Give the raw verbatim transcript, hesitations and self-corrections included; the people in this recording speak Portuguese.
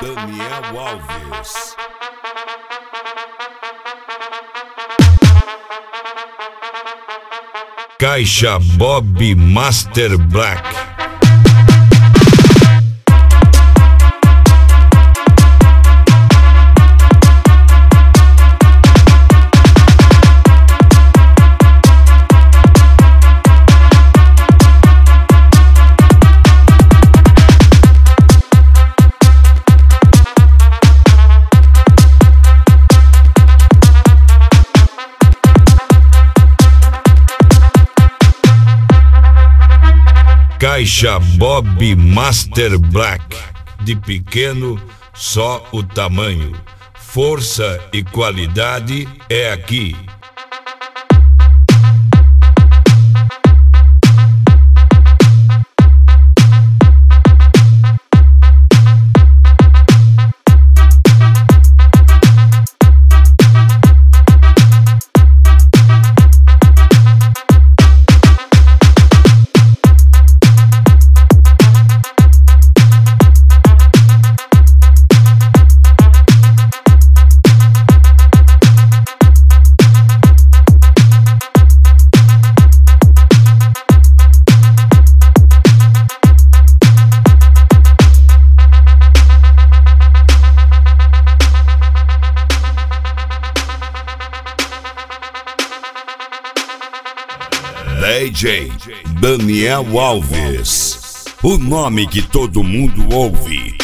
Daniel Alves. Caixa Bob Master Black. Caixa Bob Master Black, de pequeno só o tamanho, força e qualidade é aqui. D J Daniel Alves, o nome que todo mundo ouve.